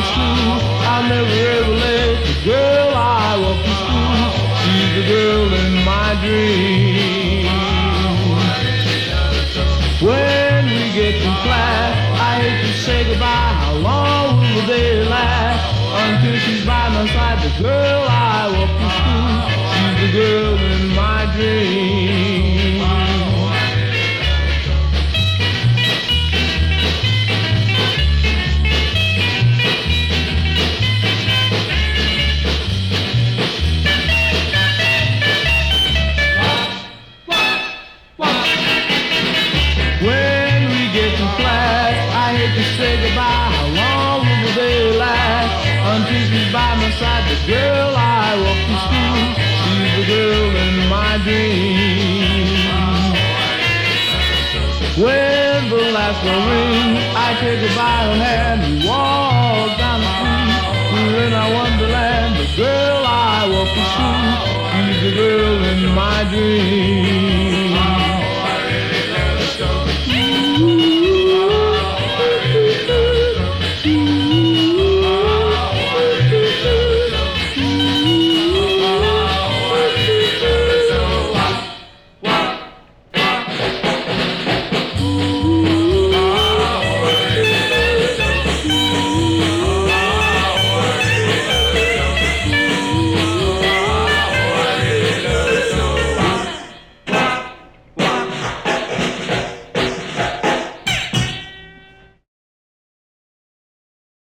school. I'll never ever let the girl I walk to school. She's the girl in my dream. When we get to class, I hate to say goodbye. How long will they last? Until she's by my side, the girl I walk to school. She's the girl in my dream. When we get to class, I hate to say goodbye. How long will they last? Until she's by my side, the girl I walk to school. She's the girl in my dream. When the last bell rings, I take her by her hand and walk down the street. We're in our wonderland, the girl I walk to school. She's the girl in my dream.